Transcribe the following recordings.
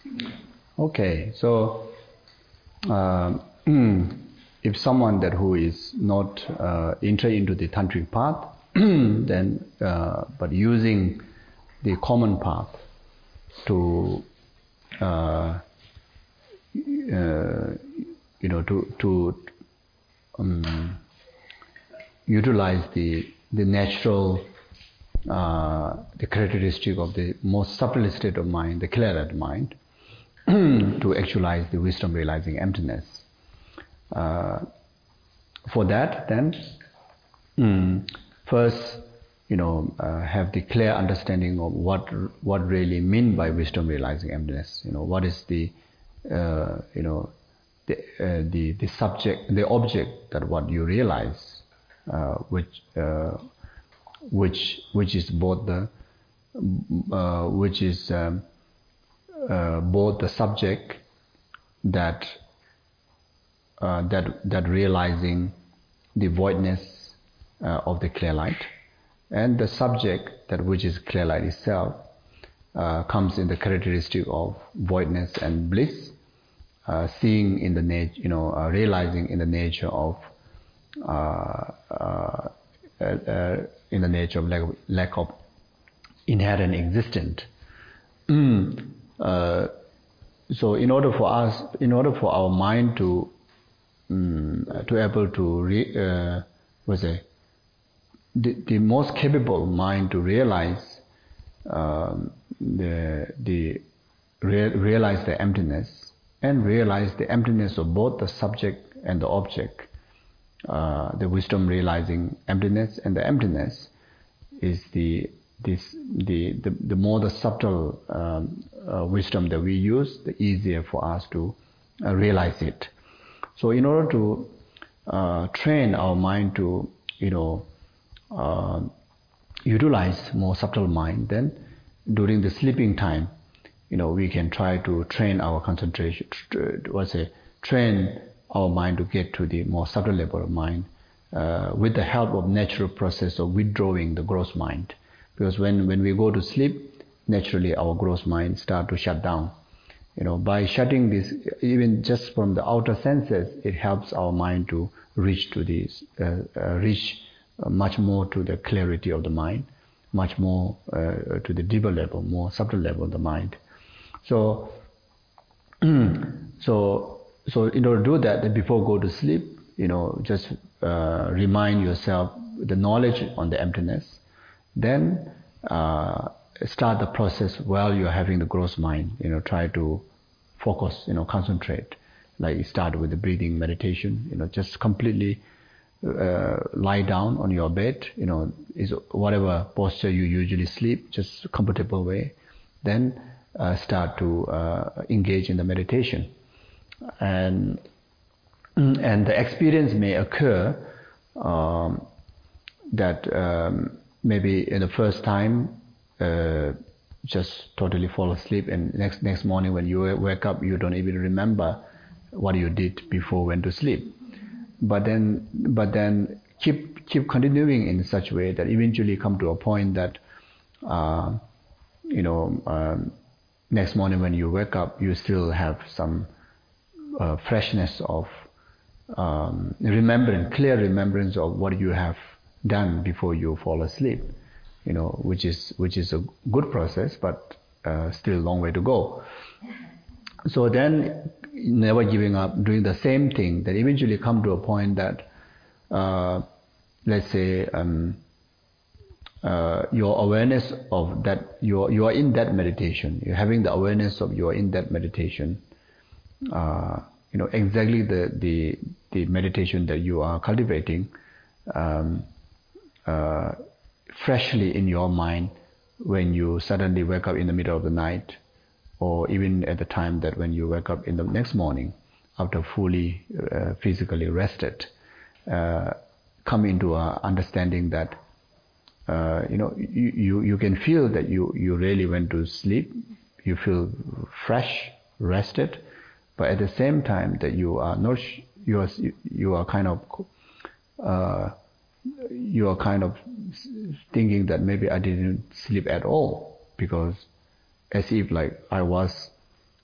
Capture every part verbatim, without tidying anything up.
Okay, so uh, if someone that who is not uh, entering into the tantric path, then uh, but using the common path to uh, uh, you know to to um, utilize the the natural uh, the characteristic of the most subtle state of mind, the clear-eyed mind, to actualize the wisdom realizing emptiness. Uh, for that, then mm, first, you know, uh, have the clear understanding of what what really mean by wisdom realizing emptiness. You know, what is the uh, you know the, uh, the the subject, the object that what you realize, uh, which uh, which which is both the uh, which is um, uh, both the subject that uh, that that realizing the voidness uh, of the clear light, and the subject that which is clear light itself uh, comes in the characteristic of voidness and bliss, uh, seeing in the nature, you know, uh, realizing in the nature of uh, uh, uh, in the nature of lack of, lack of inherent existence. Mm. Uh, so, in order for us, in order for our mind to um, to able to re, uh, what's it, the, the most capable mind to realize um, the the re, realize the emptiness and realize the emptiness of both the subject and the object. Uh, the wisdom realizing emptiness and the emptiness is the this the the, the more the subtle um, uh, wisdom that we use, the easier for us to uh, realize it. So in order to uh, train our mind to you know uh, utilize more subtle mind, then during the sleeping time, you know we can try to train our concentration. What's say train our mind to get to the more subtle level of mind uh, with the help of natural process of withdrawing the gross mind. Because when, when we go to sleep, naturally our gross mind start to shut down. You know, by shutting this, even just from the outer senses, it helps our mind to reach to this, uh, uh, reach uh, much more to the clarity of the mind, much more uh, to the deeper level, more subtle level of the mind. So, so. So in order to do that, then before go to sleep, you know, just uh, remind yourself the knowledge on the emptiness. Then uh, start the process while you're having the gross mind. You know, try to focus. You know, concentrate. Like start with the breathing meditation. You know, just completely uh, lie down on your bed. You know, is whatever posture you usually sleep, just comfortable way. Then uh, start to uh, engage in the meditation. And and the experience may occur um, that um, maybe in the first time uh, just totally fall asleep, and next next morning when you wake up you don't even remember what you did before went to sleep. But then but then keep keep continuing in such a way that eventually come to a point that uh, you know um, next morning when you wake up you still have some Uh, freshness of um, remembrance, clear remembrance of what you have done before you fall asleep, you know, which is which is a good process, but uh, still a long way to go. So then, never giving up, doing the same thing, then eventually come to a point that, uh, let's say, um, uh, your awareness of that, you you are in that meditation, you're having the awareness of you are in that meditation. Uh, you know exactly the, the the meditation that you are cultivating um, uh, freshly in your mind when you suddenly wake up in the middle of the night, or even at the time that when you wake up in the next morning after fully uh, physically rested, uh, come into a understanding that uh, you know you, you you can feel that you you really went to sleep, you feel fresh, rested. But at the same time that you are not, you are you are kind of uh, you are kind of thinking that maybe I didn't sleep at all, because as if like I was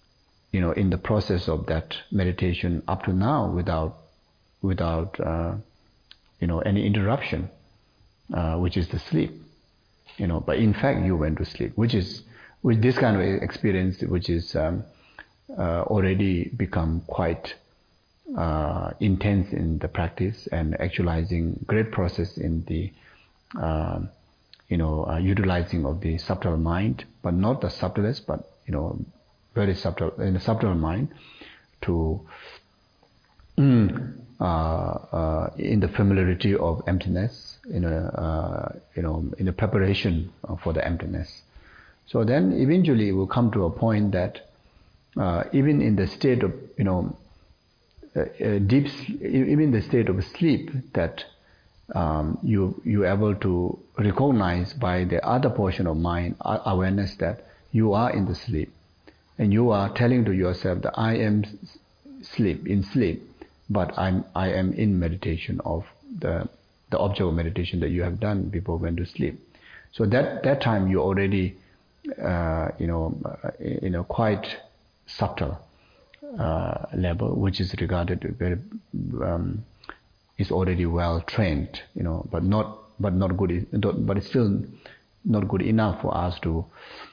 you know, in the process of that meditation up to now without, without, uh, you know, any interruption, uh, which is the sleep, you know, but in fact you went to sleep, which is, with this kind of experience, which is um, uh, already become quite uh, intense in the practice and actualizing great process in the, uh, you know, uh, utilizing of the subtle mind, but not the subtlest, but, you know, very subtle, in the subtle mind, to mm, uh, uh, in the familiarity of emptiness, in a, uh, you know, in the preparation for the emptiness. So then eventually we'll come to a point that uh, even in the state of, you know, uh, uh, deep, even the state of sleep, that um, you you able to recognize by the other portion of mind, awareness, that you are in the sleep, and you are telling to yourself that I am sleep in sleep, but I'm I am in meditation of the the object of meditation that you have done before going to sleep. So that that time you already uh, you know uh, you know quite subtle uh, level, which is regarded very um, is already well trained, you know, but not but not good, but it's still not good enough for us to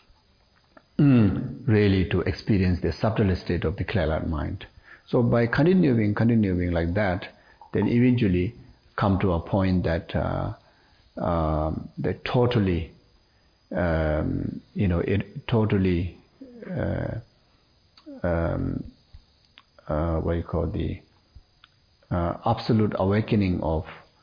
mm, really to experience the subtle state of the clear-light mind. So by continuing, continuing like that, then eventually come to a point that uh, uh, that totally, um, you know, it totally, uh, um, uh, what you call the uh, absolute awakening of,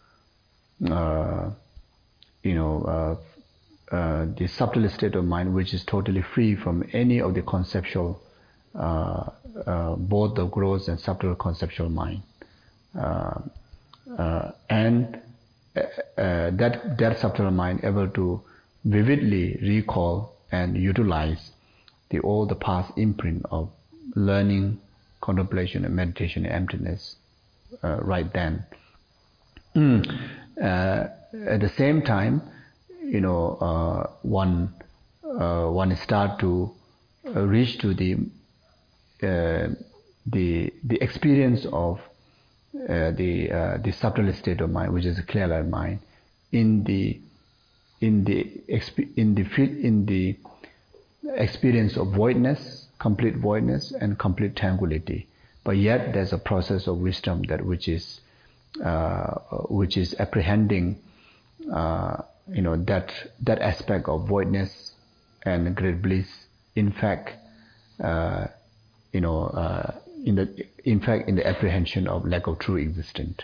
uh, you know, uh, uh, the subtle state of mind, which is totally free from any of the conceptual, uh, uh, both the gross and subtle conceptual mind. Uh, uh, and uh, uh, that that subtle mind able to vividly recall and utilize the all the past imprint of learning, contemplation, and meditation, and emptiness uh, right then. Mm. Uh, at the same time, you know, uh, one uh, one start to uh, reach to the uh, the the experience of uh, the uh, the subtle state of mind, which is a clear-light mind, in the in the in the in the experience of voidness, complete voidness, and complete tranquility. But yet, there's a process of wisdom that which is uh, which is apprehending, uh, you know, that that aspect of voidness and great bliss. In fact, uh, you know, uh, in the in fact in the apprehension of lack of true existence,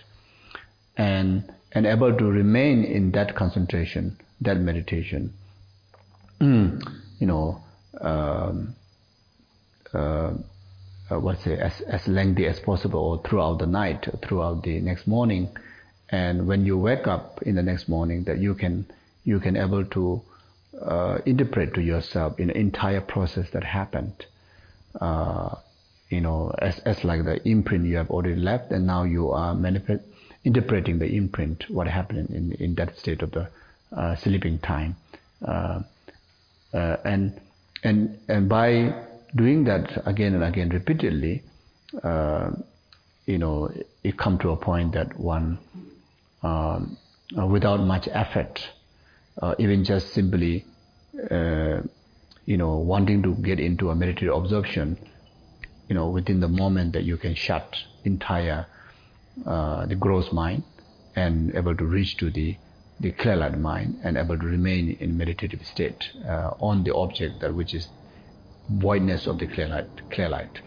and and able to remain in that concentration, that meditation, you know, um, uh, uh, what's it, as as lengthy as possible, or throughout the night, throughout the next morning, and when you wake up in the next morning, that you can you can able to uh, interpret to yourself in the entire process that happened. Uh, you know, as as like the imprint you have already left, and now you are manifest, interpreting the imprint, what happened in in that state of the uh, sleeping time, uh, uh, and and and by doing that again and again repeatedly, uh, you know, it come to a point that one, um, uh, without much effort, uh, even just simply, uh, you know, wanting to get into a meditative absorption, you know, within the moment that you can shut entire uh, the gross mind and able to reach to the the clear-light mind and able to remain in meditative state uh, on the object that which is voidness of the clear light, clear light,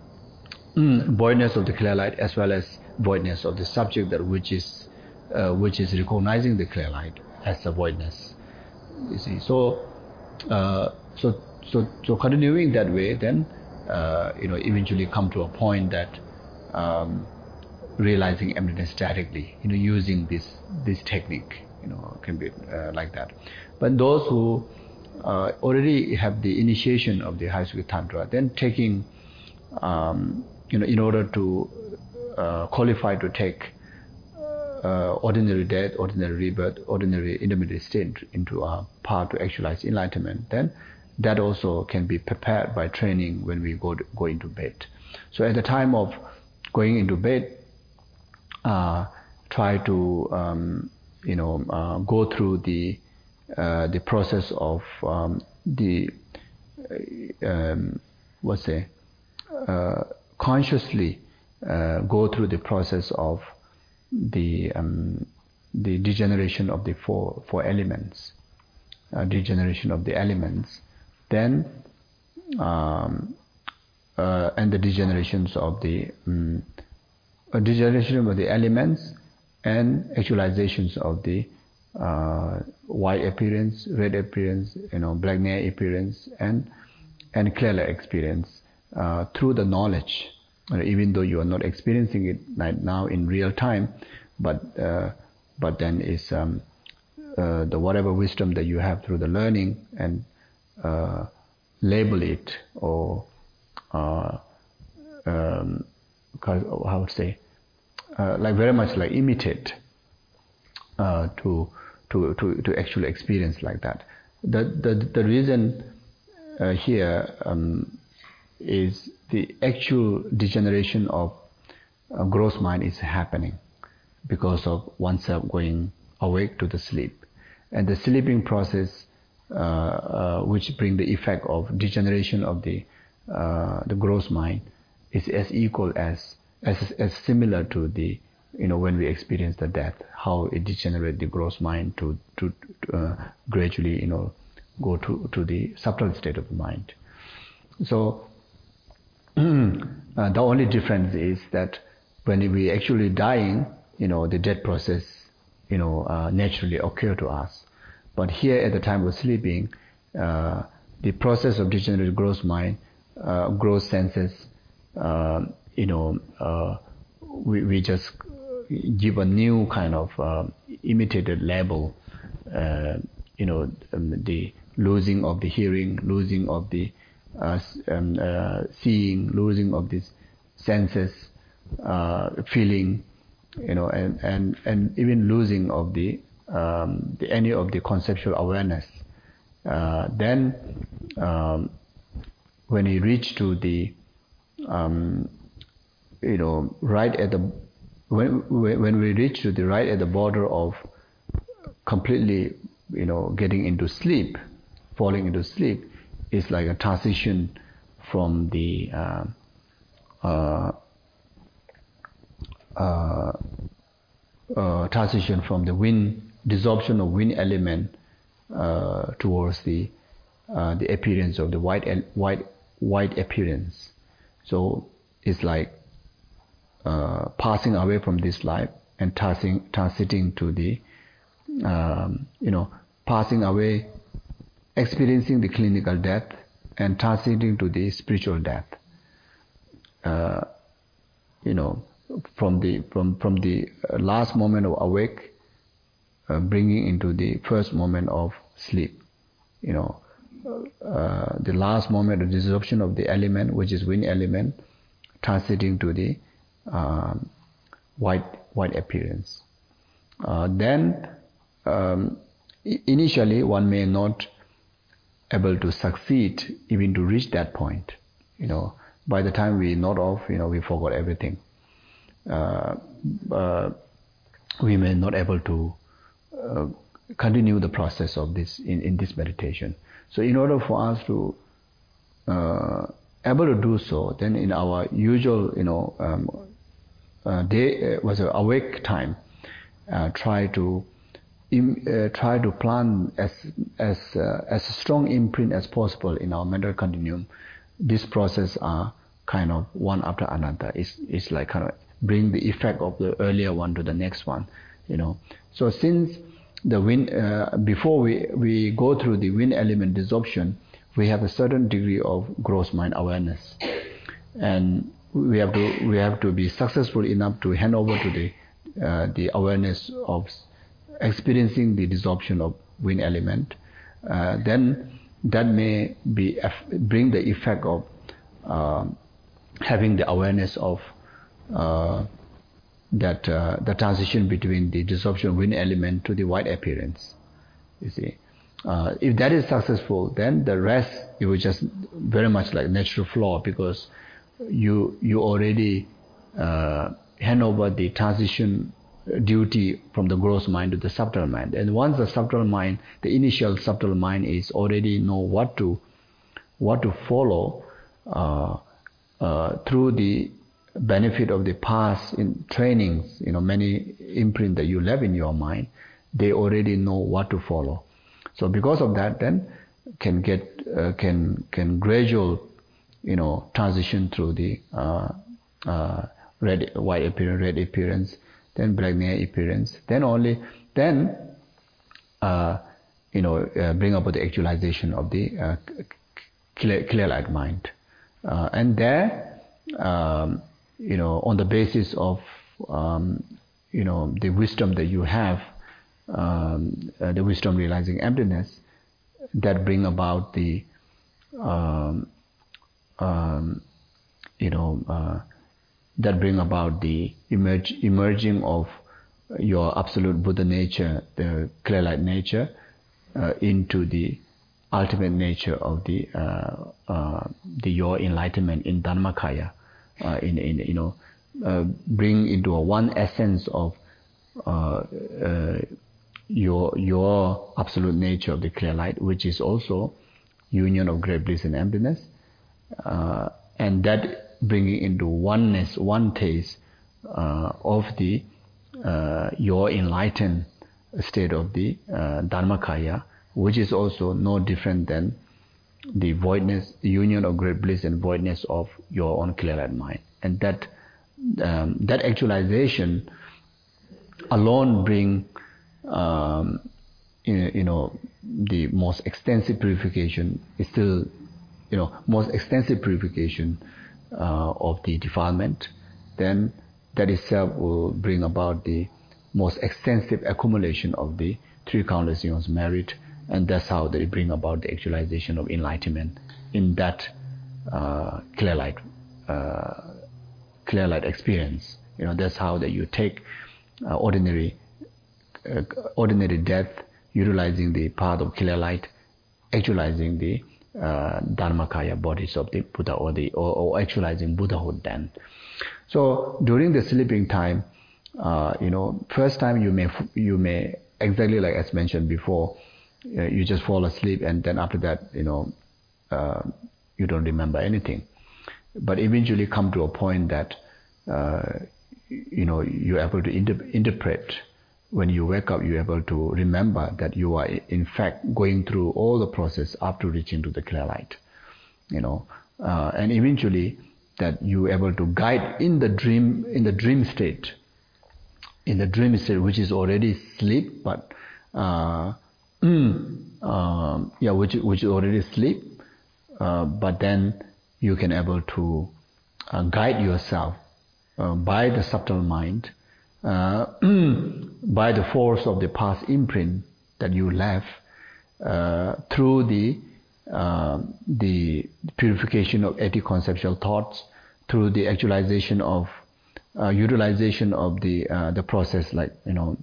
mm, voidness of the clear light, as well as voidness of the subject that which is uh, which is recognizing the clear light as a voidness. You see, so uh, so so so continuing that way, then uh, you know, eventually come to a point that um, realizing emptiness directly, you know, using this this technique, you know, can be uh, like that. But those who Uh, already have the initiation of the High Sukhi Tantra, then taking, um, you know, in order to uh, qualify to take uh, ordinary death, ordinary rebirth, ordinary intermediate state into a path to actualize enlightenment, then that also can be prepared by training when we go to, go into bed. So at the time of going into bed, uh, try to um, you know uh, go through the uh, the process of um, the uh, um, what's say uh, consciously uh, go through the process of the um, the degeneration of the four four elements, uh, degeneration of the elements, then um, uh, and the degenerations of the um, uh, degeneration of the elements and actualizations of the uh, white appearance, red appearance, you know, black nair appearance, and and clear experience uh, through the knowledge. Uh, even though you are not experiencing it right now in real time, but uh, but then is um, uh, the whatever wisdom that you have through the learning, and uh, label it, or uh, um, how would say uh, like very much like imitate uh, to to to to actually experience like that. The the the reason uh, here um, is the actual degeneration of uh, gross mind is happening because of oneself going awake to the sleep, and the sleeping process uh, uh, which bring the effect of degeneration of the uh, the gross mind is as equal as as as similar to the you know when we experience the death, how it degenerates the gross mind to to uh, gradually you know go to to the subtle state of the mind. So uh, the only difference is that when we actually dying, you know, the death process, you know, uh, naturally occur to us. But here at the time of sleeping, uh, the process of degenerated gross mind, uh, gross senses, uh, you know, uh, we, we just give a new kind of uh, imitated label, uh, you know, um, the losing of the hearing, losing of the Uh, um, uh, seeing, losing of these senses, uh, feeling, you know, and, and, and even losing of the, um, the any of the conceptual awareness. Uh, then, um, when you reach to the, um, you know, right at the when when we reach to the right at the border of completely, you know, getting into sleep, falling into sleep. It's like a transition from the uh, uh, uh, uh, transition from the wind, desorption of wind element uh, towards the uh, the appearance of the white white white appearance. So it's like uh, passing away from this life and transiting transiting to the um, you know passing away. Experiencing the clinical death and transiting to the spiritual death, uh, you know, from the from from the last moment of awake, uh, bringing into the first moment of sleep, you know, uh, the last moment of disruption of the element, which is wind element, transiting to the um, white white appearance. Uh, then, um, initially, one may not able to succeed even to reach that point. You know, by the time we nod off, you know, we forgot everything. Uh, uh, we may not able to uh, continue the process of this in, in this meditation. So in order for us to uh, able to do so, then in our usual, you know, um, uh, day uh, was an awake time, uh, try to Im, uh, try to plant as as uh, as strong imprint as possible in our mental continuum. This process are kind of one after another. It's it's like kind of bring the effect of the earlier one to the next one, you know. So since the wind uh, before we we go through the wind element desorption, we have a certain degree of gross mind awareness, and we have to we have to be successful enough to hand over to the uh, the awareness of experiencing the desorption of wind element, uh, then that may be bring the effect of uh, having the awareness of uh, that uh, the transition between the desorption of wind element to the white appearance. You see, uh, if that is successful, then the rest it was just very much like natural flow, because you you already uh, hand over the transition duty from the gross mind to the subtle mind. And once the subtle mind, the initial subtle mind is already know what to what to follow uh, uh, through the benefit of the past in trainings, you know, many imprint that you left in your mind, they already know what to follow. So because of that, then can get uh, can can gradual, you know, transition through the uh, uh, red white appearance, red appearance, then black appearance, then only then uh, you know uh, bring about the actualization of the uh, clear, clear light mind, uh, and there um, you know on the basis of um, you know the wisdom that you have, um, uh, the wisdom realizing emptiness, that bring about the um, um, you know uh, that bring about the emerge, emerging of your absolute Buddha nature, the clear light nature, uh, into the ultimate nature of the uh, uh, the your enlightenment in Dharmakaya, uh, in in you know uh, bring into a one essence of uh, uh, your your absolute nature of the clear light, which is also union of great bliss and emptiness, uh, and that bringing into oneness, one taste uh, of the uh, your enlightened state of the uh, Dharmakaya, which is also no different than the voidness, the union of great bliss and voidness of your own clear light mind. And that um, that actualization alone bring um, you, you know the most extensive purification is still you know most extensive purification uh, of the defilement. Then that itself will bring about the most extensive accumulation of the three countless eons merit, and that's how they bring about the actualization of enlightenment in that uh, clear light uh, clear light experience. You know that's how that you take uh, ordinary uh, ordinary death, utilizing the path of clear light, actualizing the uh, Dharmakaya bodies of the Buddha, or the or, or actualizing Buddhahood. Then, so during the sleeping time, uh, you know, first time you may you may exactly like as mentioned before, uh, you just fall asleep, and then after that, you know, uh, you don't remember anything. But eventually come to a point that uh, you know you're able to inter- interpret. When you wake up, you're able to remember that you are in fact going through all the process up to reaching to the clear light, you know, uh, and eventually that you're able to guide in the dream, in the dream state, in the dream state, which is already sleep, but uh, mm, um, yeah, which which is already sleep, uh, but then you can able to uh, guide yourself uh, by the subtle mind. Uh, by the force of the past imprint that you left uh, through the uh, the purification of anti-conceptual thoughts, through the actualization of uh, utilization of the uh, the process, like you know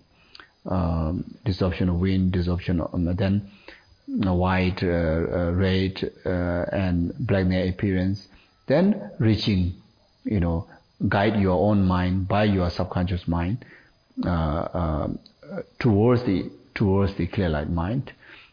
um, disruption of wind, disruption of um, then uh, white, uh, uh, red, uh, and black appearance, then reaching you know. guide your own mind by your subconscious mind uh, uh, towards the towards the clear light mind,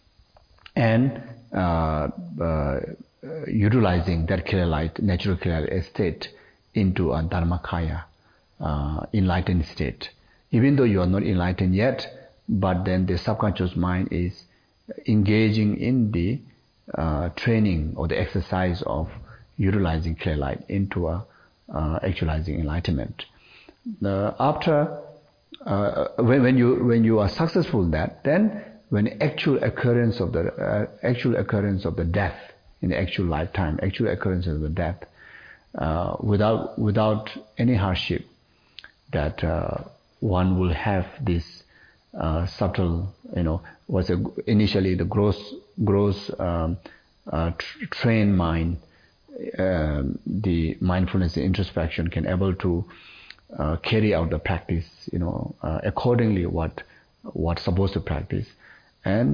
and uh, uh, utilizing that clear light, natural clear light state into a Dharmakaya, uh, enlightened state. Even though you are not enlightened yet, but then the subconscious mind is engaging in the uh, training or the exercise of utilizing clear light into a Uh, actualizing enlightenment. Uh, after uh, when, when you when you are successful in that, then when the actual occurrence of the uh, actual occurrence of the death in the actual lifetime, actual occurrence of the death, uh, without without any hardship, that uh, one will have this uh, subtle, you know, was a, initially the gross gross um, uh, tr- trained mind. Uh, the mindfulness and introspection can able to uh, carry out the practice, you know, uh, accordingly what what's supposed to practice, and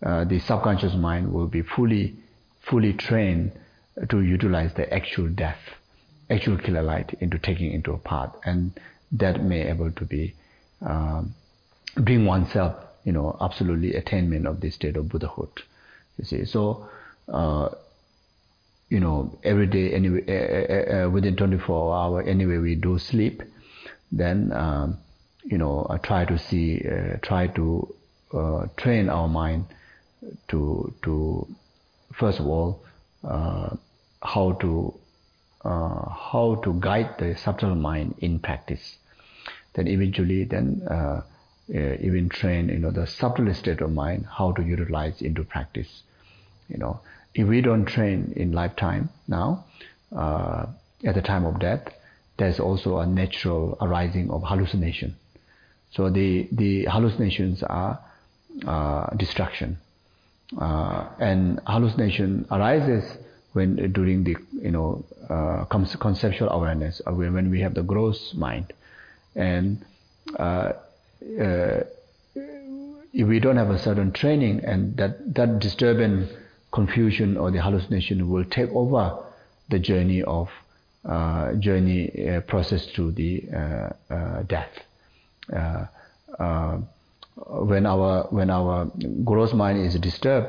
uh, the subconscious mind will be fully, fully trained to utilize the actual death, actual killer light into taking into a part, and that may able to be um, bring oneself, you know, absolutely attainment of the state of Buddhahood. You see, so uh, you know, every day, anyway, uh, uh, within twenty-four hours, anyway, we do sleep. Then, um, you know, I try to see, uh, try to uh, train our mind to, to first of all, uh, how to uh, how to guide the subtle mind in practice. Then eventually, then uh, uh, even train, you know, the subtle state of mind, how to utilize into practice. You know, if we don't train in lifetime now, uh, at the time of death, there's also a natural arising of hallucination. So the the hallucinations are uh, distraction, uh, and hallucination arises when during the you know uh, conceptual awareness, or when we have the gross mind, and uh, uh, if we don't have a certain training, and that that disturbance, confusion, or the hallucination will take over the journey of uh, journey uh, process to the uh, uh, death. Uh, uh, when our when our gross mind is disturbed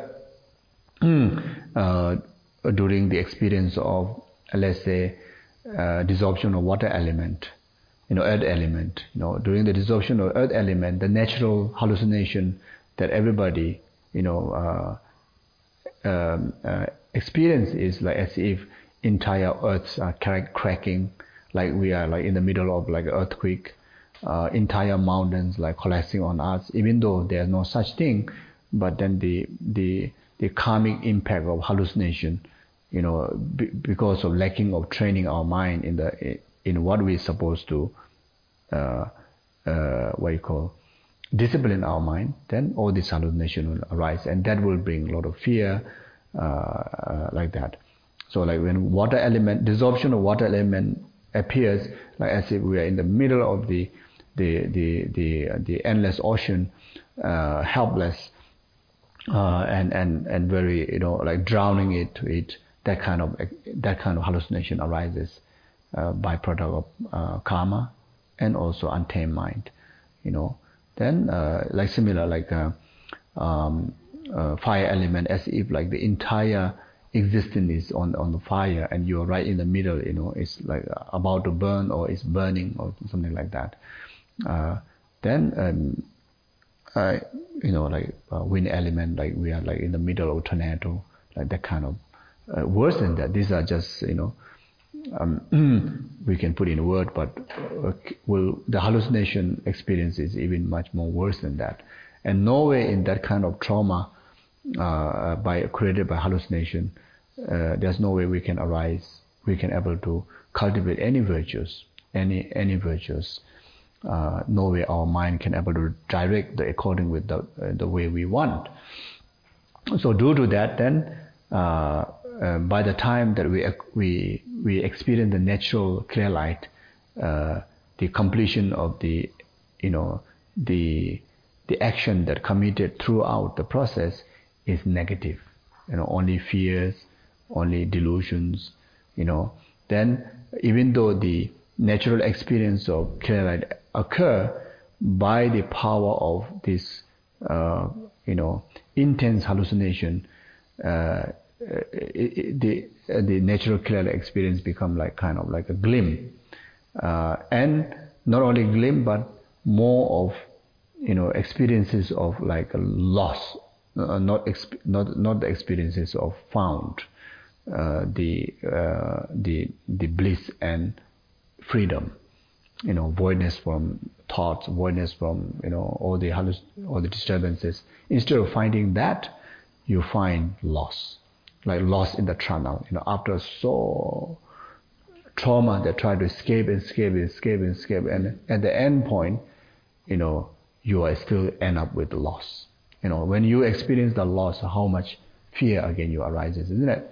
uh, during the experience of, let's say, uh, dissolvation of water element, you know, earth element, you know, during the dissolvation of earth element, the natural hallucination that everybody, you know, uh, um, uh, experience is like as if entire earths are cracking, like we are like in the middle of like an earthquake, uh, entire mountains like collapsing on us, even though there's no such thing, but then the the the karmic impact of hallucination, you know, b because of lacking of training our mind in the in what we're supposed to uh, uh, what you call discipline our mind, then all this hallucination will arise, and that will bring a lot of fear, uh, uh, like that. So like when water element, dissolvation of water element appears, like as if we are in the middle of the the the the, the endless ocean, uh, helpless, uh, and and and very, you know, like drowning it to it. That kind of that kind of hallucination arises, uh, byproduct of uh, karma, and also untamed mind, you know. Then uh, like similar like uh, um, uh, fire element, as if like the entire existence is on on the fire, and you are right in the middle, you know, it's like about to burn, or it's burning, or something like that. Uh, then um, uh, you know, like uh, wind element, like we are like in the middle of a tornado, like that kind of uh, worse than that. These are just, you know, um, we can put in a word, but uh, will the hallucination experience is even much more worse than that. And no way in that kind of trauma uh, by created by hallucination, uh, there's no way we can arise, we can able to cultivate any virtues, any any virtues. Uh, no way our mind can able to direct the according with the uh, the way we want. So due to that, then uh, uh, by the time that we we we experience the natural clear light, uh, the completion of the, you know, the the action that committed throughout the process is negative. You know, only fears, only delusions. You know, then even though the natural experience of clear light occur, by the power of this, uh, you know, intense hallucination, uh, it, it, the uh, the natural clear light experience become like kind of like a glimpse, uh, and not only glimpse, but more of, you know, experiences of like a loss, uh, not exp not not the experiences of found, uh, the uh, the the bliss and freedom, you know, voidness from thoughts, voidness from, you know, all the all the disturbances. Instead of finding that, you find loss, like loss in the tunnel. You know, after so trauma, they try to escape, escape, escape, escape, and at the end point, you know, you are still end up with loss. You know, when you experience the loss, how much fear again you arises, isn't it?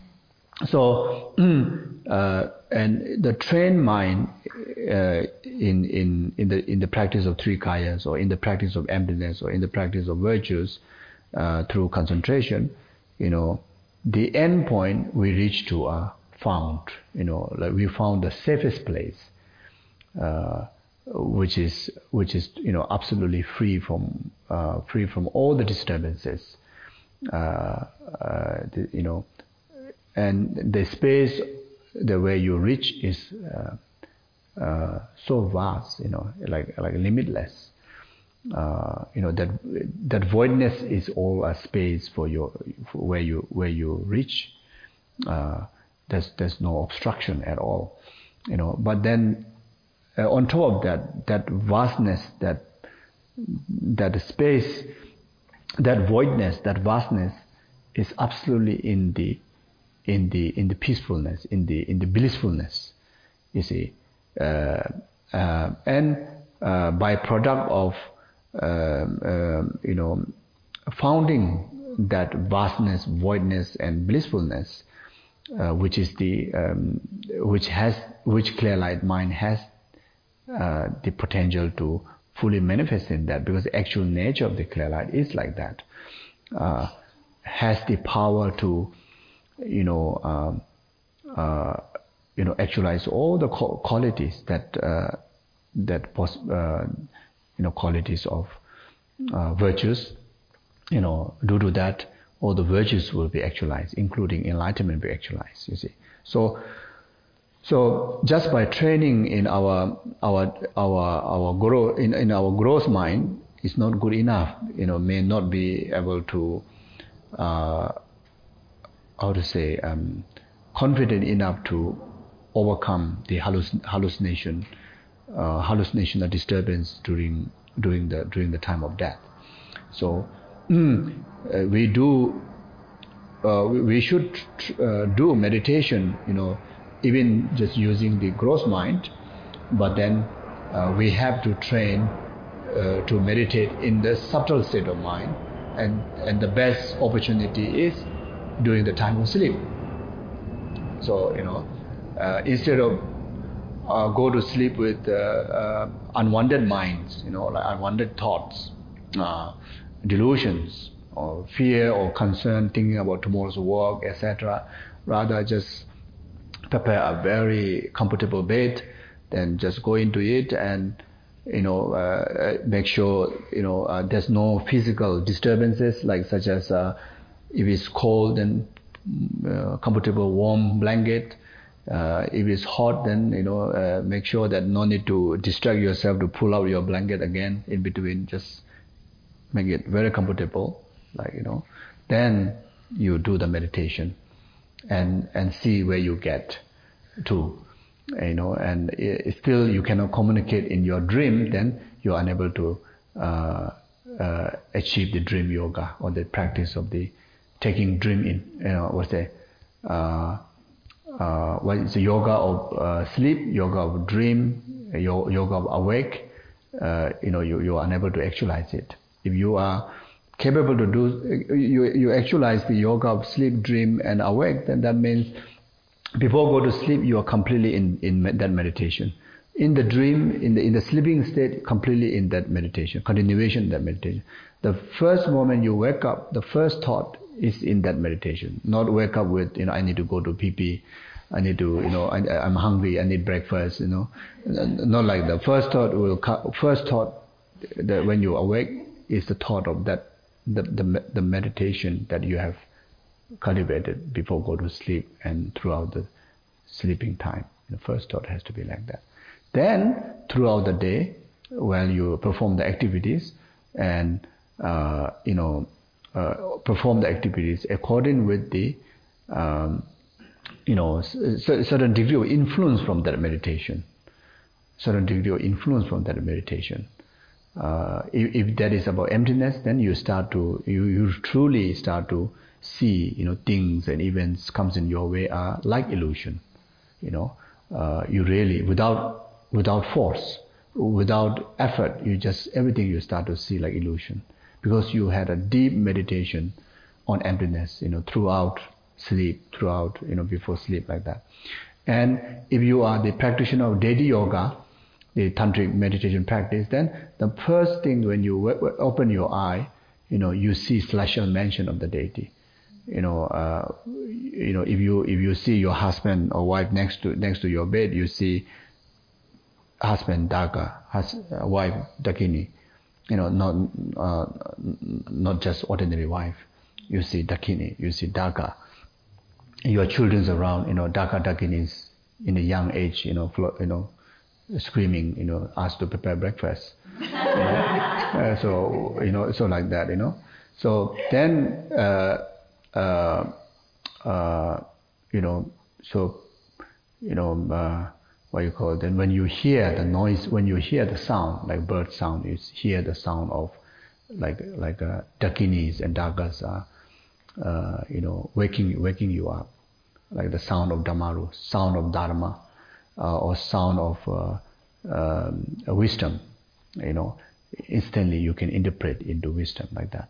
So, uh, and the trained mind uh, in in in the in the practice of three kayas, or in the practice of emptiness, or in the practice of virtues, uh, through concentration, you know, the end point we reach to are found, you know, like we found the safest place, uh, which is which is you know absolutely free from uh, free from all the disturbances, uh, uh, the, you know, and the space the way you reach is uh, uh, so vast, you know, like like limitless. Uh, you know that that voidness is all a space for your for where you where you reach. Uh, there's there's no obstruction at all, you know. But then uh, on top of that, that vastness, that that space, that voidness, that vastness is absolutely in the in the in the peacefulness, in the in the blissfulness. You see, uh, uh, and uh, by product of Um, um, you know, founding that vastness, voidness, and blissfulness, uh, which is the um, which has which clear light mind has uh, the potential to fully manifest in that, because the actual nature of the clear light is like that, uh, has the power to, you know, um, uh, you know, actualize all the qualities that uh, that pos- uh, you know, qualities of uh, virtues, you know, due to that, all the virtues will be actualized, including enlightenment will be actualized, you see. So, so just by training in our our our our growth in, in our growth mind is not good enough, you know, may not be able to, uh, how to say, um, confident enough to overcome the halluc- hallucination. Uh, hallucination or disturbance during during the during the time of death. So mm, uh, we do uh, we, we should uh, do meditation, you know, even just using the gross mind, but then uh, we have to train uh, to meditate in the subtle state of mind, and and the best opportunity is during the time of sleep. So, you know, uh, instead of Uh, go to sleep with uh, uh, unwanted minds, you know, like unwanted thoughts, uh, delusions, or fear or concern, thinking about tomorrow's work, et cetera. Rather, just prepare a very comfortable bed, then just go into it, and you know, uh, make sure you know uh, there's no physical disturbances, like such as uh, if it's cold, then uh, comfortable warm blanket. Uh, if it's hot, then you know uh, make sure that no need to distract yourself to pull out your blanket again in between. Just make it very comfortable, like you know. Then you do the meditation, and and see where you get to, you know. And it, still you cannot communicate in your dream, then you are unable to uh, uh, achieve the dream yoga, or the practice of the taking dream in. You know, what's that? Uh, Uh, well, it's a yoga of uh, sleep, yoga of dream, yoga of awake. Uh, you know, you, you are unable to actualize it. If you are capable to do, you you actualize the yoga of sleep, dream, and awake, then that means before go to sleep, you are completely in in that meditation. In the dream, in the in the sleeping state, completely in that meditation, continuation in that meditation. The first moment you wake up, the first thought is in that meditation. Not wake up with, you know, I need to go to pee pee, I need to, you know, I, I'm hungry, I need breakfast, you know. Not like that. First thought will come, first thought that when you awake is the thought of that, the, the, the meditation that you have cultivated before go to sleep and throughout the sleeping time. The first thought has to be like that. Then throughout the day, while you perform the activities and, uh, you know, Uh, perform the activities according with the, um, you know, certain degree of influence from that meditation. Certain degree of influence from that meditation. Uh, if, if that is about emptiness, then you start to, you, you truly start to see, you know, things and events comes in your way are like illusion. You know, uh, you really, without without force, without effort, you just, everything you start to see like illusion. Because you had a deep meditation on emptiness, you know, throughout sleep, throughout, you know, before sleep, like that. And if you are the practitioner of Deity Yoga, the tantric meditation practice, then the first thing when you w- w- open your eye, you know, you see celestial mansion of the deity. You know, uh, you know, if you if you see your husband or wife next to next to your bed, you see husband Daga, hus, uh, wife Dakini. You know, not uh, not just ordinary wife. You see Dakini, you see Daga. Your children's around, you know, Daga Dakinis in a young age, you know, flo- you know, screaming, you know, asked to prepare breakfast. You know? uh, so you know, so like that, you know. So then. Uh, Uh, uh, you know, so, you know, uh, what you call it, then when you hear the noise, when you hear the sound, like bird sound, you hear the sound of like, like uh, Dakinis and Dagas are, uh, you know, waking, waking you up, like the sound of Damaru, sound of Dharma, uh, or sound of uh, um, wisdom, you know, instantly you can interpret into wisdom like that.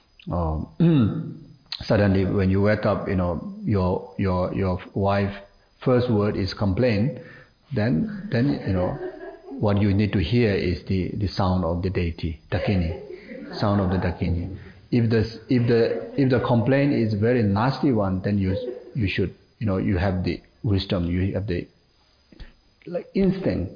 Um, Suddenly, when you wake up, you know, your your your wife first word is complain. Then then you know, what you need to hear is the, the sound of the deity, Dakini, sound of the Dakini. If the if the if the complaint is very nasty one, then you you should you know you have the wisdom, you have the like instinct,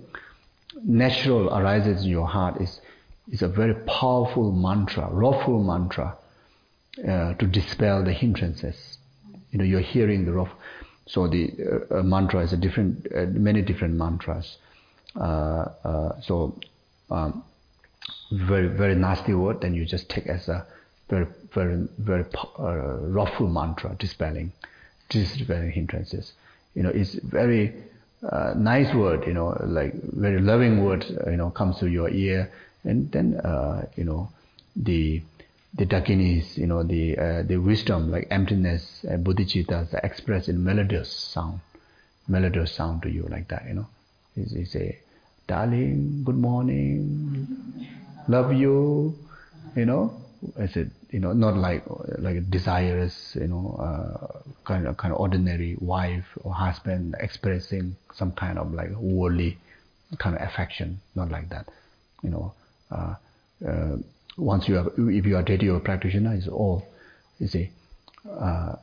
natural arises in your heart is is a very powerful mantra, lawful mantra. Uh, to dispel the hindrances, you know, you're hearing the rough. So the uh, uh, mantra is a different, uh, many different mantras. Uh, uh, so um, very very nasty word, then you just take as a very very very uh, roughful mantra, dispelling, dispelling hindrances. You know, it's very uh, nice word. You know, like very loving word. You know, comes to your ear, and then uh, you know the. The Dakinis, you know, the uh, the wisdom like emptiness, uh, bodhicittas are expressed in melodious sound, melodious sound to you like that, you know. You say, darling, good morning, love you, you know. I said, you know, not like like a desirous, you know, uh, kind of kind of ordinary wife or husband expressing some kind of like worldly kind of affection, not like that, you know. Uh, uh, Once you have, if you are deity or practitioner, it's all, you see, uh,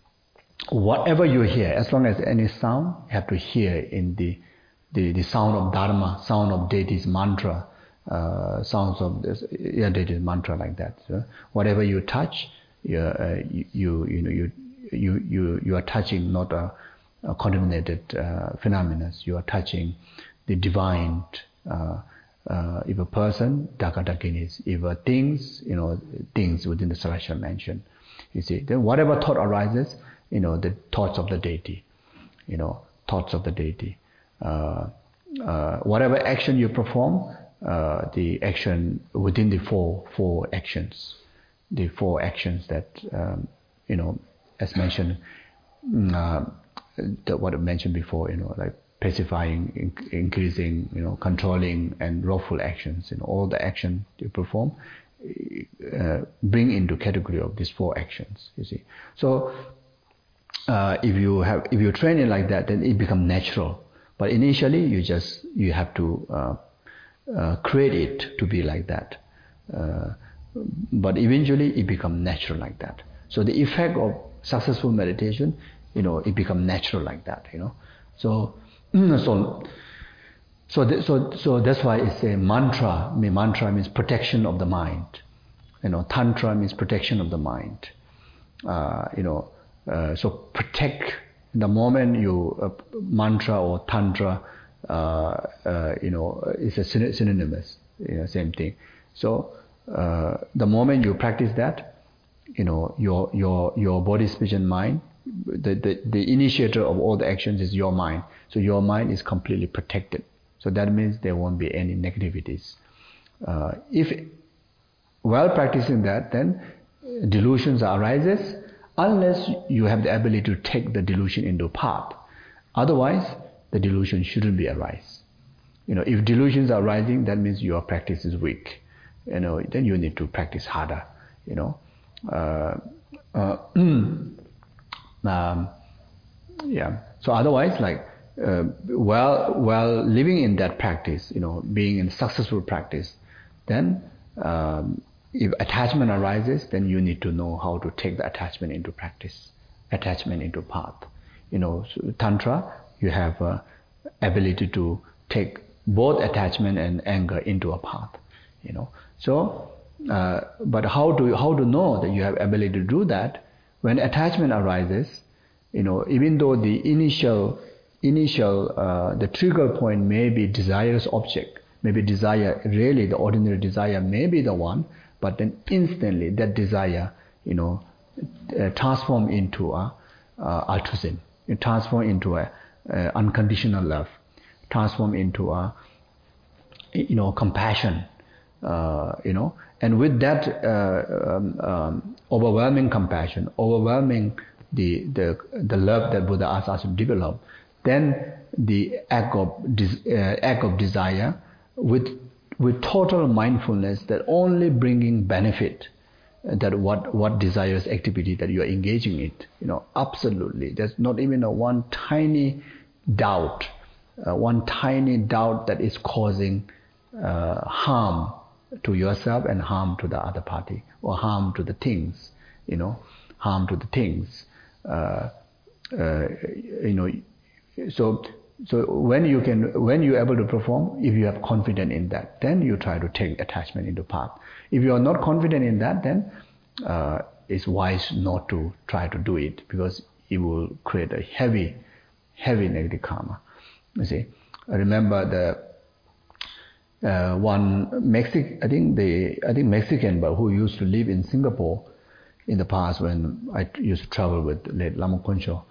whatever you hear, as long as any sound, you have to hear in the the, the sound of Dharma, sound of deity's mantra, uh, sounds of this, yeah, deity's mantra like that. So whatever you touch, you, uh, you, you you know you you you you are touching not a, a contaminated uh, phenomena. You are touching the divine. Uh, Uh, if a person, Daga Dakinis, if a things, you know, things within the celestial mansion, you see, then whatever thought arises, you know, the thoughts of the deity, you know, thoughts of the deity. Uh, uh, whatever action you perform, uh, the action within the four four actions, the four actions that, um, you know, as mentioned, uh, the, what I mentioned before, you know, like pacifying, in- increasing, you know, controlling, and lawful actions. You know, all the action you perform uh, bring into category of these four actions. You see, so uh, if you have, if you train it like that, then it becomes natural. But initially, you just you have to uh, uh, create it to be like that. Uh, but eventually, it becomes natural like that. So the effect of successful meditation, you know, it becomes natural like that. You know, so. So, so, th- so, so that's why it's a mantra. I mean, mantra means protection of the mind. You know, tantra means protection of the mind. Uh, you know, uh, so protect the moment you uh, mantra or tantra. Uh, uh, you know, it's a syn- synonymous. You know, same thing. So uh, the moment you practice that, you know, your your your body, speech, and mind. The, the, the initiator of all the actions is your mind. So your mind is completely protected. So that means there won't be any negativities. Uh, if while practicing that, then delusions arises unless you have the ability to take the delusion into part. Otherwise, the delusion shouldn't be arise. You know, if delusions are arising, that means your practice is weak. You know, then you need to practice harder. You know. Uh, uh, Um, yeah. So otherwise, like uh, while while living in that practice, you know, being in successful practice, then um, if attachment arises, then you need to know how to take the attachment into practice, attachment into path. You know, so Tantra, you have uh, ability to take both attachment and anger into a path. You know, so uh, but how to how to know that you have ability to do that? When attachment arises, you know, even though the initial initial uh, the trigger point may be desirous object, maybe desire really the ordinary desire may be the one, but then instantly that desire, you know, uh, transform into a uh, altruism, it transform into a uh, unconditional love, transform into a you know compassion, uh, you know, and with that uh, um, um, overwhelming compassion, overwhelming the the the love that Buddha asks us to develop, then the act of uh, act of desire with with total mindfulness that only bringing benefit, that what what desires activity that you are engaging in, you know, absolutely. There's not even a one tiny doubt, uh, one tiny doubt that is causing uh, harm to yourself and harm to the other party, or harm to the things, you know, harm to the things, uh, uh, you know. So so when you can, when you're able to perform, if you have confidence in that, then you try to take attachment into path. If you are not confident in that, then uh, it's wise not to try to do it, because it will create a heavy, heavy negative karma. You see, I remember the uh, one Mexic, I think the I think Mexican, but who used to live in Singapore in the past when I used to travel with late Lama Koncho.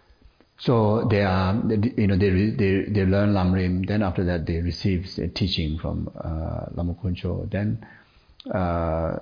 So they are, you know, they they they learn Lamrim. Then after that, they receive teaching from uh, Lama Koncho. Then, uh,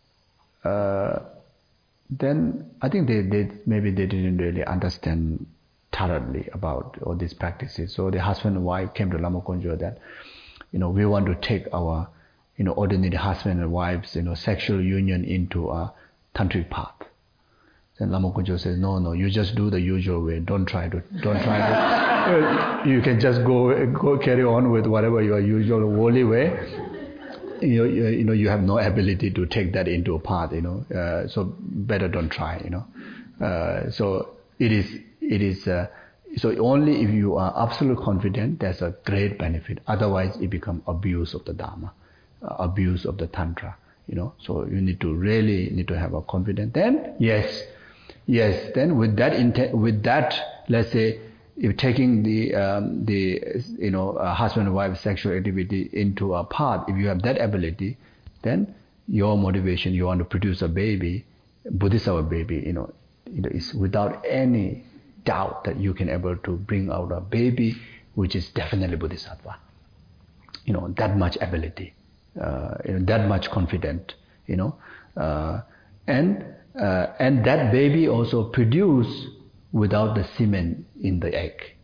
uh, then I think they, they maybe they didn't really understand thoroughly about all these practices. So the husband and wife came to Lama Koncho that, you know, we want to take our, you know, ordinary husband and wives, you know, sexual union into a tantric path. And Lama Koncho says, no, no, you just do the usual way. Don't try to, don't try to. You can just go, go carry on with whatever your usual worldly way. You know, you, you know, you have no ability to take that into a path. You know, uh, so better don't try. You know, uh, so it is, it is. Uh, so only if you are absolutely confident, there's a great benefit. Otherwise, it becomes abuse of the Dharma, uh, abuse of the Tantra. You know, so you need to really need to have a confidence. Then yes. Yes, then with that intent, with that, let's say, if taking the um, the you know uh, husband and wife sexual activity into a path, if you have that ability, then your motivation, you want to produce a baby, Bodhisattva baby, you know, you know, is without any doubt that you can able to bring out a baby which is definitely Bodhisattva. You know, that much ability, uh, you know, that much confident, you know, uh, and. Uh, and that baby also produced without the semen in the egg.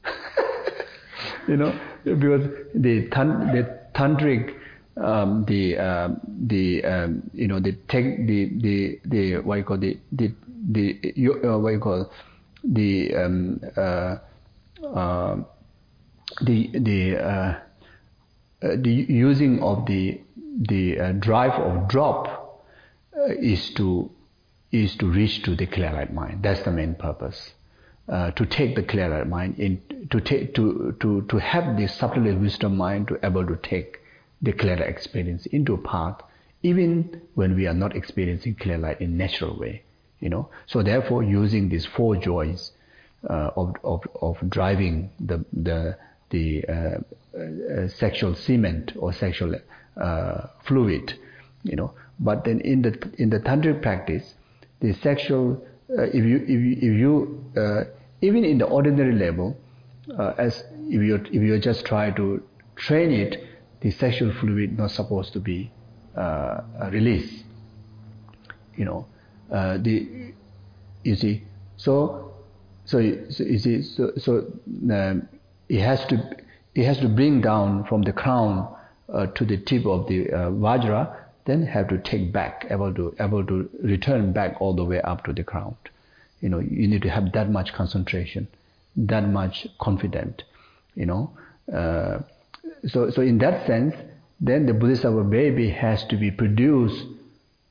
You know, because the tan- the tantric, um, the uh, the um, you know the take the the the what you call the the the uh, what you call the um, uh, uh, the the uh, uh, the using of the the uh, drive of drop uh, is to is to reach to the clear light mind. That's the main purpose. Uh, to take the clear light mind in, to take to to to have the subtle wisdom mind to able to take the clear light experience into a path, even when we are not experiencing clear light in natural way. You know. So therefore, using these four joys uh, of of of driving the the the uh, uh, sexual cement or sexual uh, fluid, you know. But then in the in the tantric practice, the sexual, uh, if you, if you, if you uh, even in the ordinary level, uh, as if you if you just try to train it, the sexual fluid not supposed to be uh, released. You know, uh, the you see, so so, so you see, so so um, it has to it has to bring down from the crown uh, to the tip of the uh, vajra. Then have to take back, able to able to return back all the way up to the ground. You know, you need to have that much concentration, that much confidence. You know, uh, so so in that sense, then the Bodhisattva baby has to be produced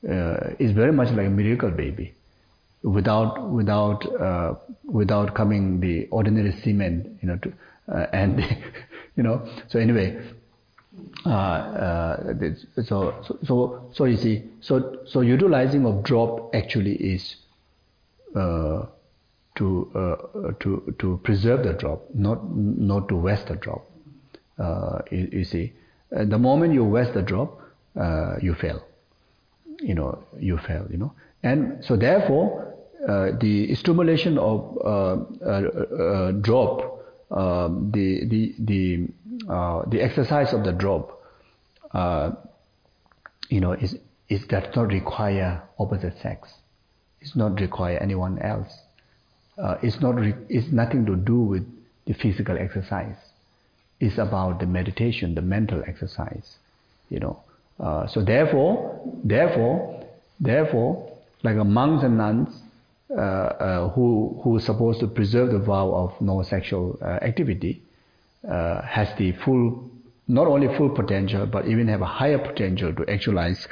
uh, is very much like a miracle baby. Without without uh, without coming the ordinary semen, you know, to, uh, and you know. So anyway, uh, uh, this, so, so so so you see, so so utilizing of drop actually is uh, to uh, to to preserve the drop, not not to waste the drop. Uh, you, you see, uh, the moment you waste the drop, uh, you fail. You know, you fail. You know, and so therefore. Uh, the stimulation of uh, uh, uh, drop, uh, the the the uh, the exercise of the drop, uh, you know, is is does not require opposite sex. It's not require anyone else. Uh, it's not. Re- it's nothing to do with the physical exercise. It's about the meditation, the mental exercise. You know. Uh, so therefore, therefore, therefore, like a monks and nuns. Uh, uh, who who is supposed to preserve the vow of no sexual uh, activity uh, has the full, not only full potential, but even have a higher potential to actualize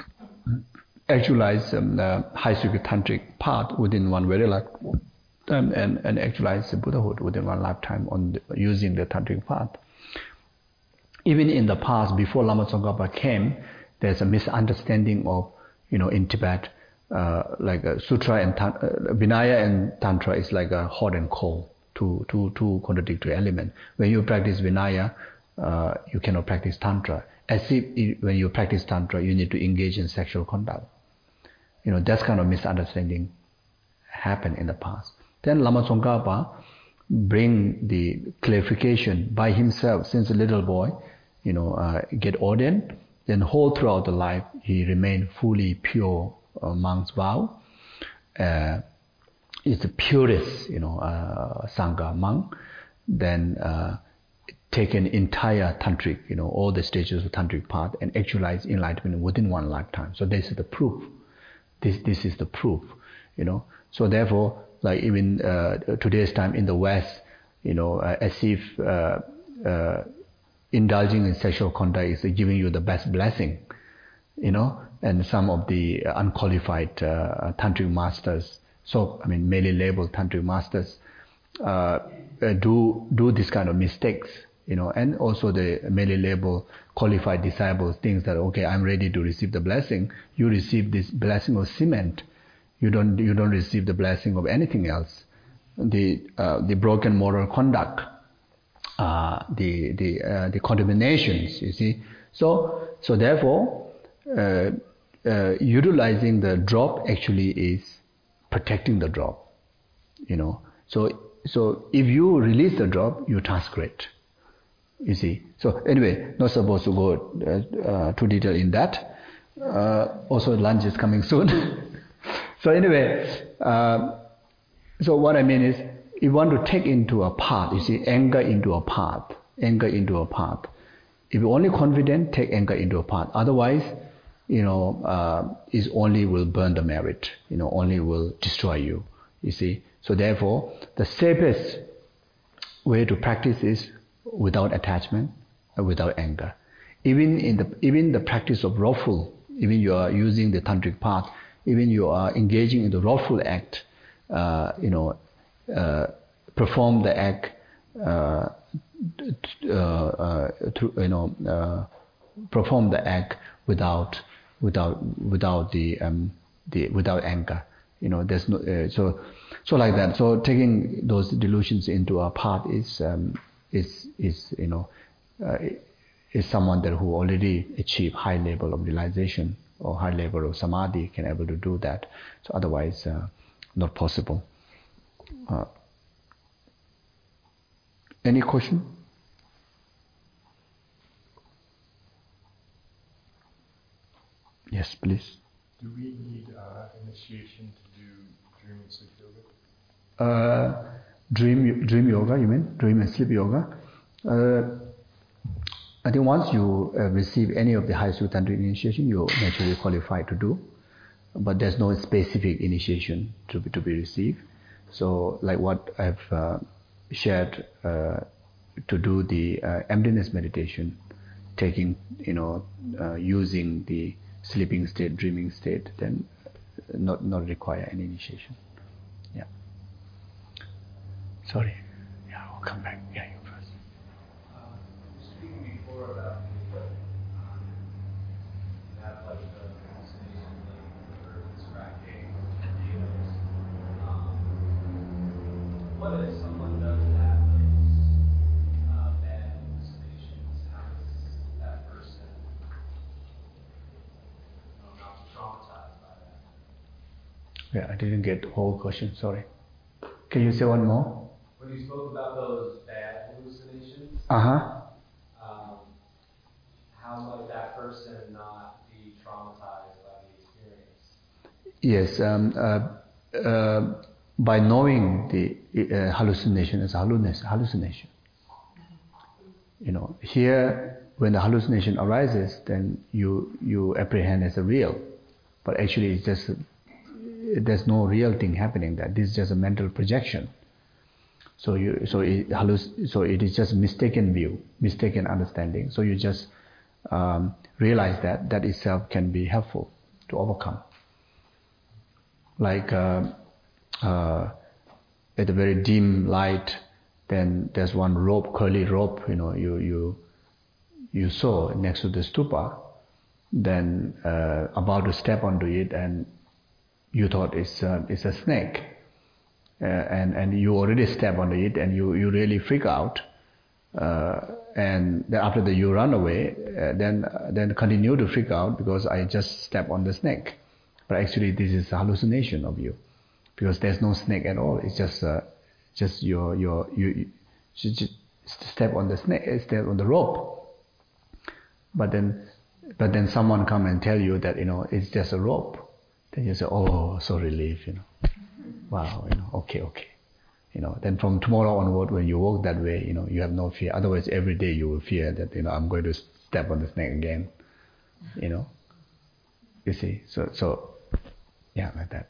actualize um, the high secret tantric path within one very lifetime, and and actualize the Buddhahood within one lifetime on the, using the tantric path. Even in the past, before Lama Tsongkhapa came, there's a misunderstanding of, you know, in Tibet. Uh, like a sutra and tan- uh, Vinaya and Tantra is like a hot and cold, two, two, two contradictory elements. When you practice Vinaya, uh, you cannot practice Tantra. As if it, when you practice Tantra, you need to engage in sexual conduct. You know, that kind of misunderstanding happened in the past. Then Lama Tsongkhapa bring the clarification by himself since a little boy, you know, uh, get ordained. Then whole throughout the life, he remained fully pure. Uh, monk's vow uh, is the purest, you know, uh, Sangha monk. Then uh, take an entire tantric, you know, all the stages of tantric path and actualize enlightenment within one lifetime. So this is the proof. This this is the proof, you know. So therefore, like even uh, today's time in the West, you know, uh, as if uh, uh, indulging in sexual conduct is giving you the best blessing, you know. And some of the unqualified uh, tantric masters, so I mean merely labeled tantric masters, uh, uh, do do this kind of mistakes, you know. And also the merely labeled qualified disciples thinks that, okay, I'm ready to receive the blessing. You receive this blessing of cement. You don't you don't receive the blessing of anything else. The uh, the broken moral conduct, uh, the the uh, the contaminations. You see, so so therefore. Uh, Uh, utilizing the drop actually is protecting the drop, you know. So, so if you release the drop, you transgress. You see. So anyway, not supposed to go uh, uh, too detail in that. Uh, also, lunch is coming soon. So anyway, uh, so what I mean is, you want to take into a path. You see, anger into a path. Anger into a path. If you're only confident, take anger into a path. Otherwise, you know, uh, is only will burn the merit, you know, only will destroy you, you see. So therefore, the safest way to practice is without attachment, uh, without anger. Even in the even the practice of wrathful, even you are using the tantric path, even you are engaging in the wrathful act, uh, you know, uh, perform the act, uh, uh, uh, through, you know, uh, perform the act without. without without the um the without anger, you know. There's no uh, so so like that. So taking those delusions into our path is um is is you know uh, is someone that who already achieved high level of realization or high level of samadhi can able to do that. So otherwise uh, not possible. Uh, any question? Yes, please. Do we need uh, initiation to do dream and sleep yoga? Uh, dream, dream yoga, you mean? Dream and sleep yoga? Uh, I think once you uh, receive any of the high sutra tantric initiation, you're naturally qualified to do. But there's no specific initiation to be, to be received. So, like what I've uh, shared, uh, to do the uh, emptiness meditation, taking, you know, uh, using the sleeping state, dreaming state, then not not require any initiation. Yeah. Sorry. Yeah, I'll come back. Yeah, you first. Um, speaking before about the um, have like the hallucination, like or distracting ideas. Um, what if someone does have like uh, bad hallucinations? How does that person you know, not traumatized by that? Yeah, I didn't get the whole question. Sorry. Can you say one more? When you spoke about those bad hallucinations, Uh huh. um, how might that person not be traumatized by the experience? Yes. Um, uh, uh, by knowing the uh, hallucination as a hallucination, you know, here when the hallucination arises, then you you apprehend as a real, but actually it's just there's no real thing happening. That this is just a mental projection. So you so it halluc- so it is just mistaken view, mistaken understanding. So you just um, realize that that itself can be helpful to overcome. Like uh, uh, at a very dim light, then there's one rope, curly rope. You know, you you you saw next to the stupa. Then uh, about to step onto it, and you thought it's uh, it's a snake. Uh, and and you already step on it, and you, you really freak out, uh, and then after that you run away, uh, then uh, then continue to freak out because I just step on the snake, but actually this is a hallucination of you, because there's no snake at all. It's just uh, just your your you, you just step on the snake, step on the rope, but then but then someone come and tell you that you know it's just a rope, then you say, oh, so relief, you know. Wow, you know, okay, okay. You know, then from tomorrow onward, when you walk that way, you know, you have no fear. Otherwise, every day you will fear that, you know, I'm going to step on the snake again. You know, you see. So, so, yeah, like that.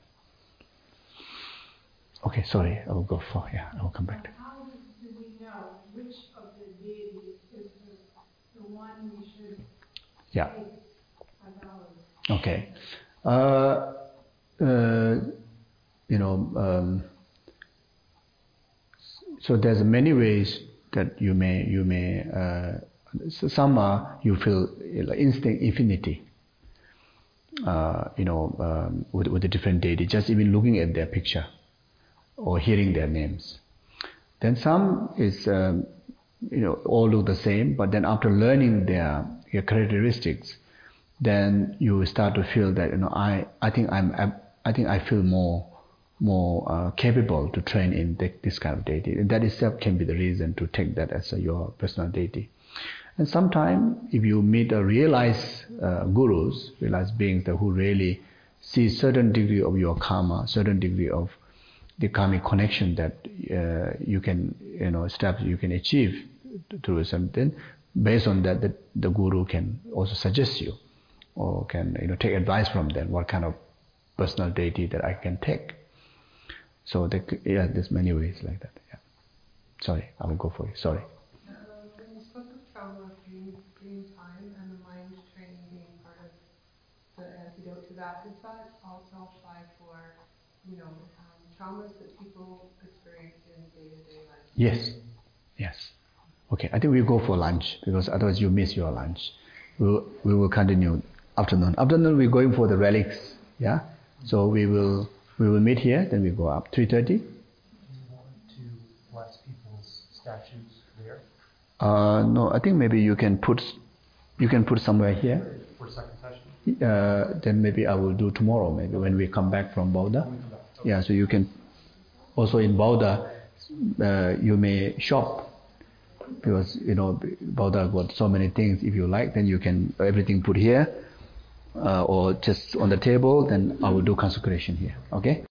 Okay, sorry, I will go for, yeah, I will come back. How do we know which of the deities is the, the one we should Yeah. take as ours? Okay. Uh, uh, you know, um, so there's many ways that you may, you may, uh, so some are, you feel like instinct infinity, uh, you know, um, with, with a different deity, just even looking at their picture or hearing their names. Then some is, um, you know, all look the same, but then after learning their, their characteristics, then you start to feel that, you know, I, I think I'm, I think I feel more more uh, capable to train in the, this kind of deity. And that itself can be the reason to take that as a, your personal deity. And sometimes if you meet a realized uh, gurus, realized beings that who really see certain degree of your karma, certain degree of the karmic connection that uh, you can, you know, steps you can achieve through something, based on that, the, the guru can also suggest you or can, you know, take advice from them, what kind of personal deity that I can take. So the, yeah, there's many ways like that. Yeah. Sorry, I will go for it. Sorry. Uh, when you spoke of trauma of dream, dream time and the mind training being part of the antidote to that, does that also apply for, you know, um, traumas that people experience in day-to-day life? Yes. Yes. Okay, I think we'll go for lunch because otherwise you miss your lunch. We'll, we will continue afternoon. Afternoon we're going for the relics. Yeah. So we will. We will meet here, then we go up. three thirty? Do you want to bless people's statues there? Uh, no, I think maybe you can put you can put somewhere here. For second session? Uh, then maybe I will do tomorrow, maybe when we come back from Bauda. Okay. Yeah, so you can, also in Bauda, uh, you may shop. Because, you know, Bauda got so many things. If you like, then you can, everything put here. Uh, or just on the table, then I will do consecration here. Okay?